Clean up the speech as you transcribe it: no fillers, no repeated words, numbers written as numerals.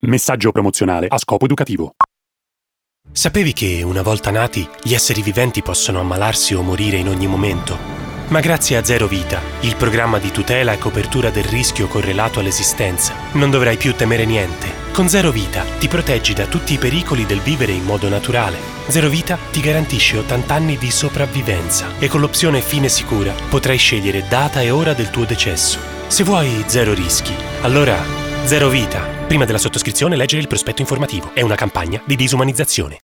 Messaggio promozionale a scopo educativo. Sapevi che, una volta nati, gli esseri viventi possono ammalarsi o morire in ogni momento? Ma grazie a Zero Vita, il programma di tutela e copertura del rischio correlato all'esistenza, non dovrai più temere niente. Con Zero Vita ti proteggi da tutti i pericoli del vivere in modo naturale. Zero Vita ti garantisce 80 anni di sopravvivenza e con l'opzione Fine Sicura potrai scegliere data e ora del tuo decesso. Se vuoi zero rischi, allora Zero Vita. Prima della sottoscrizione leggere il prospetto informativo. È una campagna di disumanizzazione.